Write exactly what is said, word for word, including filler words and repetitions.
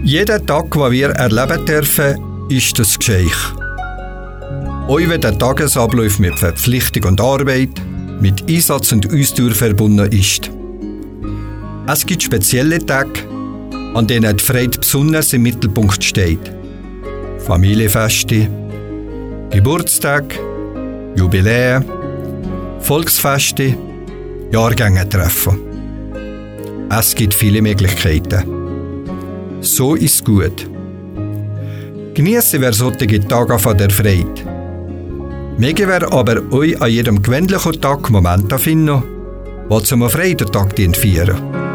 Jeder Tag, den wir erleben dürfen, ist das Geschenk. Auch wenn der Tagesablauf mit Verpflichtung und Arbeit, mit Einsatz und Ausdauer verbunden ist. Es gibt spezielle Tage, an denen die Freude besonders im Mittelpunkt steht. Familienfeste, Geburtstage, Jubiläen, Volksfeste, Jahrgänge treffen. Es gibt viele Möglichkeiten. So ist es gut. Genießen wir solche Tage von der Freude. Mögen wir aber euch an jedem gewöhnlichen Tag Momente finden, die zum Freitag feiern.